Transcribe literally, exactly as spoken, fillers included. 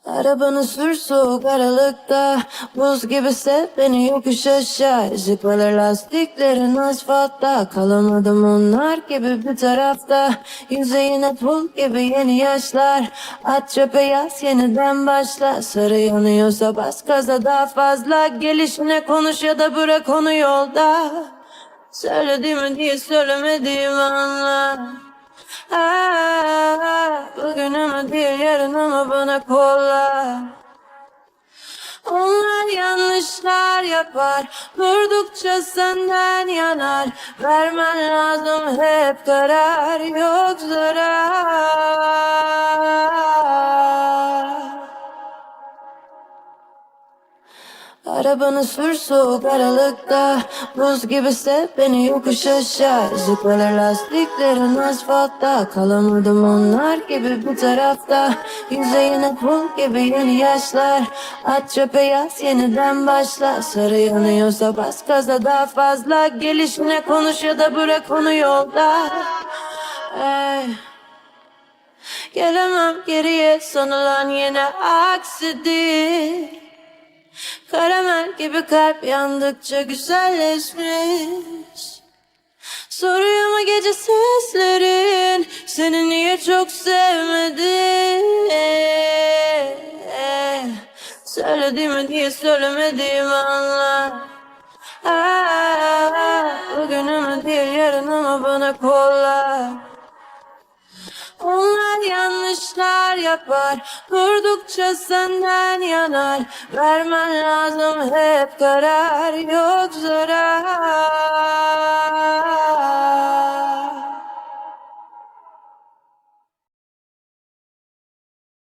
Arabanı sür soğuk aralıkta, buz gibi sev beni yokuş aşağı. Işıkları lastiklerin asfaltta, kalamadım onlar gibi bir tarafta. Yüzeyine pul gibi yeni yaşlar, at çöpe yaz yeniden başla. Sarı yanıyorsa bas gaza daha fazla, gelişine konuş ya da bırak onu yolda. Söylediğimi diye söylemediğimi anla. Ah, bugün ama değil yarın ama bana kolla. Onlar yanlışlar yapar, vurdukça senden yanar. Vermen lazım hep karar, yok zarar. Arabanı sür soğuk aralıkta, buz gibi sev beni yokuş aşağı. Işıkları lastiklerin asfaltta, kalamadım onlar gibi bir tarafta. Yüzeyine pul gibi yeni yaşlar, at çöpe yaz yeniden başla. Sarı yanıyorsa bas gaza daha fazla, gelişine konuş ya da bırak onu yolda. Hey. Gelemem geriye, sanılan yine aksidir. Karamel gibi kalp yandıkça güzelleşmiş. Soruyor mu gece seslerin, seni niye çok sevmedim? Söylediğimi diye söylemediğimi anla. Ah, bugün ama değil yarın ama bana kolla. Onlar yanlışlar yapar, vurdukça senden yanar. Vermen lazım hep karar, yok zarar.